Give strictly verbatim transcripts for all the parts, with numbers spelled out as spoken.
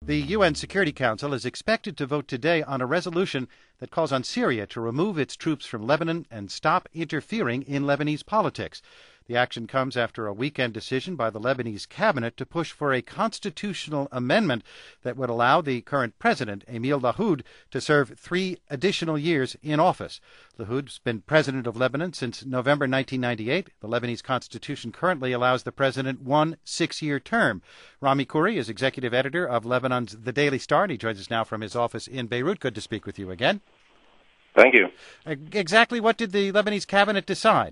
The U N Security Council is expected to vote today on a resolution that calls on Syria to remove its troops from Lebanon and stop interfering in Lebanese politics. The action comes after a weekend decision by the Lebanese cabinet to push for a constitutional amendment that would allow the current president, Emil Lahoud, to serve three additional years in office. Lahoud's been president of Lebanon since November nineteen ninety-eight. The Lebanese constitution currently allows the president one six-year term. Rami Khouri is executive editor of Lebanon's The Daily Star, and he joins us now from his office in Beirut. Good to speak with you again. Thank you. Uh, exactly what did the Lebanese cabinet decide?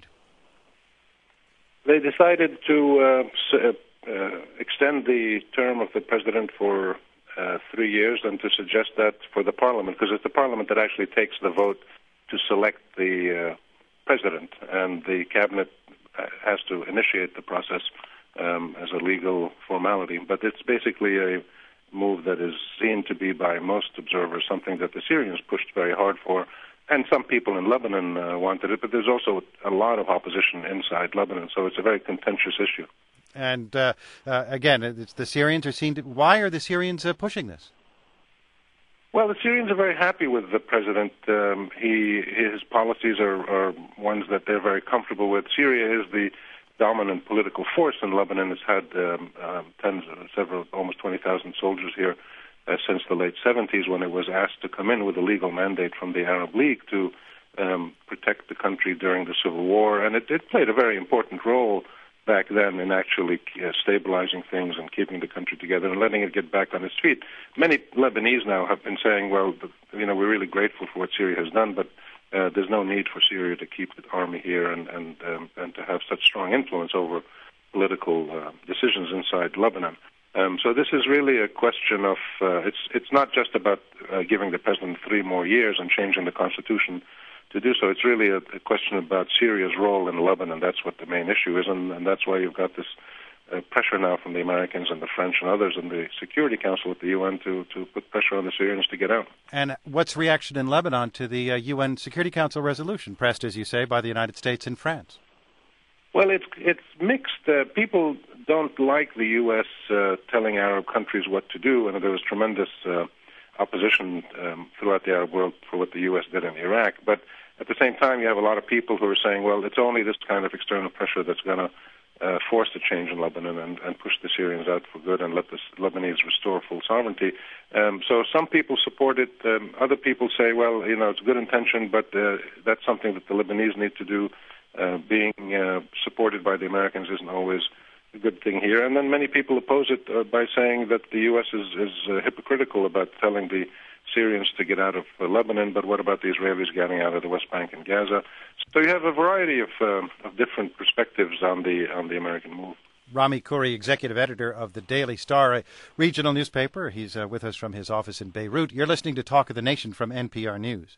They decided to uh, s- uh, extend the term of the president for uh, three years and to suggest that for the parliament, because it's the parliament that actually takes the vote to select the uh, president, and the cabinet has to initiate the process um, as a legal formality. But it's basically a move that is seen to be by most observers something that the Syrians pushed very hard for. And some people in Lebanon uh, wanted it, but there's also a lot of opposition inside Lebanon, so it's a very contentious issue. And uh, uh, again, it's the Syrians are seen to... Why are the Syrians uh, pushing this? Well, the Syrians are very happy with the president. Um, he his policies are, are ones that they're very comfortable with. Syria is the dominant political force in Lebanon. It's had um, um, tens, of, several, almost twenty thousand soldiers here Uh, since the late seventies, when it was asked to come in with a legal mandate from the Arab League to um, protect the country during the civil war. And it, it played a very important role back then in actually uh, stabilizing things and keeping the country together and letting it get back on its feet. Many Lebanese now have been saying, well, you know, we're really grateful for what Syria has done, but uh, there's no need for Syria to keep the army here and, and, um, and to have such strong influence over political uh, decisions inside Lebanon. Um, so this is really a question of, uh, it's it's not just about uh, giving the president three more years and changing the constitution to do so. It's really a, a question about Syria's role in Lebanon. That's what the main issue is, and, and that's why you've got this uh, pressure now from the Americans and the French and others in the Security Council at the U N to, to put pressure on the Syrians to get out. And what's reaction in Lebanon to the uh, U N Security Council resolution, pressed, as you say, by the United States and France? Well, it's it's mixed. Uh, people don't like the U S uh, telling Arab countries what to do, and there was tremendous uh, opposition um, throughout the Arab world for what the U S did in Iraq. But at the same time, you have a lot of people who are saying, well, it's only this kind of external pressure that's going to uh, force a change in Lebanon and, and push the Syrians out for good and let the Lebanese restore full sovereignty. Um, so some people support it. Um, other people say, well, you know, it's a good intention, but uh, that's something that the Lebanese need to do. Uh, being uh, supported by the Americans isn't always a good thing here. And then many people oppose it uh, by saying that the U S is, is uh, hypocritical about telling the Syrians to get out of uh, Lebanon, but what about the Israelis getting out of the West Bank and Gaza? So you have a variety of, uh, of different perspectives on the on the American move. Rami Khouri, executive editor of The Daily Star, a regional newspaper. He's uh, with us from his office in Beirut. You're listening to Talk of the Nation from N P R News.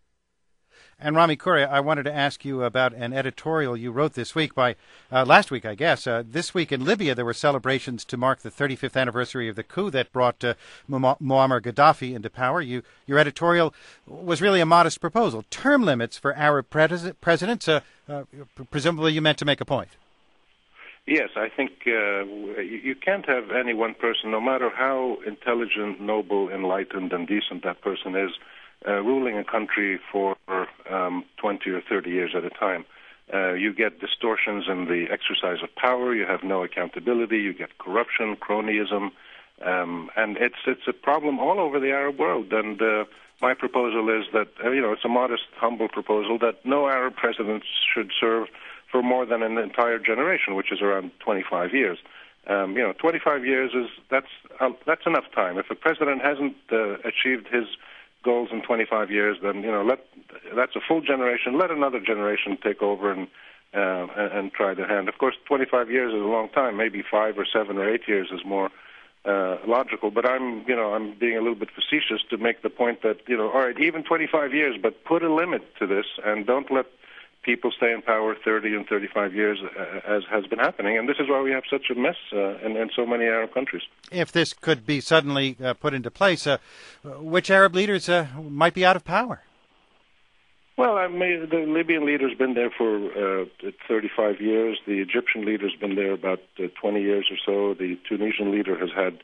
And Rami Khouri, I wanted to ask you about an editorial you wrote this week by, uh, last week, I guess. Uh, this week in Libya, there were celebrations to mark the thirty-fifth anniversary of the coup that brought uh, Mu- Muammar Gaddafi into power. You, your editorial was really a modest proposal. Term limits for Arab pres- presidents, uh, uh, presumably you meant to make a point. Yes, I think uh, you can't have any one person, no matter how intelligent, noble, enlightened, and decent that person is, Uh, ruling a country for um, twenty or thirty years at a time. Uh, you get distortions in the exercise of power, you have no accountability, you get corruption, cronyism, um, and it's it's a problem all over the Arab world. And uh, my proposal is that, uh, you know, it's a modest, humble proposal that no Arab president should serve for more than an entire generation, which is around twenty-five years. Um, you know, twenty-five years is, that's, uh, that's enough time. If a president hasn't uh, achieved his goals in twenty-five years, then, you know, let that's a full generation. Let another generation take over and uh, and, and try their hand. Of course, twenty-five years is a long time. Maybe five or seven or eight years is more uh, logical. But I'm, you know, I'm being a little bit facetious to make the point that, you know, all right, even twenty-five years, but put a limit to this and don't let people stay in power thirty and thirty-five years, uh, as has been happening. And this is why we have such a mess uh, in, in so many Arab countries. If this could be suddenly uh, put into place, uh, which Arab leaders uh, might be out of power? Well, I mean, the Libyan leader's been there for uh, thirty-five years. The Egyptian leader's been there about uh, twenty years or so. The Tunisian leader has had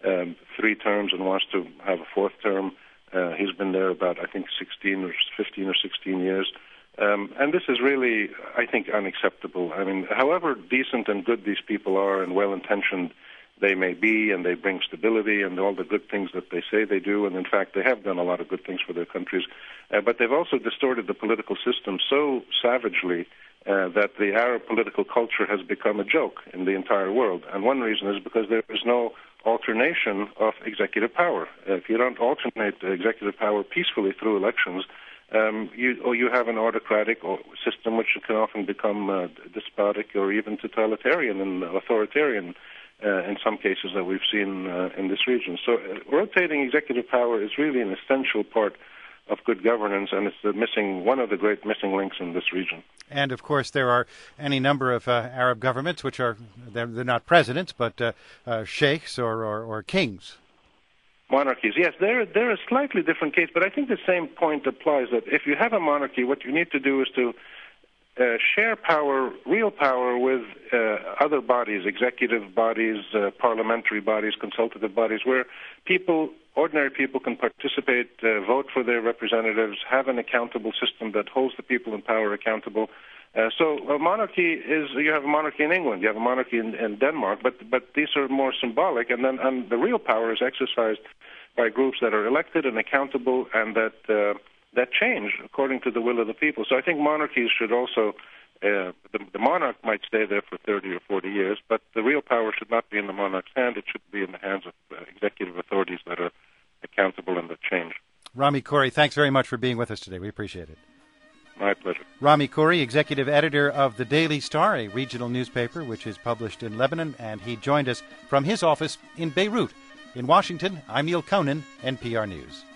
um, three terms and wants to have a fourth term. Uh, he's been there about, I think, sixteen or fifteen or sixteen years. Um, and this is really, I think, unacceptable. I mean, however decent and good these people are and well-intentioned they may be, and they bring stability and all the good things that they say they do, and in fact they have done a lot of good things for their countries, uh, but they've also distorted the political system so savagely uh, that the Arab political culture has become a joke in the entire world. And one reason is because there is no alternation of executive power. Uh, if you don't alternate the executive power peacefully through elections, Um, you, or you have an autocratic or system which can often become uh, despotic or even totalitarian and authoritarian uh, in some cases that we've seen uh, in this region. So uh, rotating executive power is really an essential part of good governance, and it's the missing one of the great missing links in this region. And, of course, there are any number of uh, Arab governments which are, they're, they're not presidents, but uh, uh, sheikhs or, or, or kings. Monarchies, yes, they're, they're a slightly different case, but I think the same point applies, that if you have a monarchy, what you need to do is to uh, share power, real power, with uh, other bodies, executive bodies, uh, parliamentary bodies, consultative bodies, where people, ordinary people can participate, uh, vote for their representatives, have an accountable system that holds the people in power accountable. Uh, so a monarchy is, you have a monarchy in England, you have a monarchy in, in Denmark, but but these are more symbolic, and then and the real power is exercised by groups that are elected and accountable and that uh, that change according to the will of the people. So I think monarchies should also, uh, the, the monarch might stay there for thirty or forty years, but the real power should not be in the monarch's hand, it should be in the hands of uh, executive authorities that are accountable and that change. Rami Khouri, thanks very much for being with us today. We appreciate it. My pleasure. Rami Khouri, executive editor of the Daily Star, a regional newspaper which is published in Lebanon, and he joined us from his office in Beirut. In Washington, I'm Neil Conan, N P R News.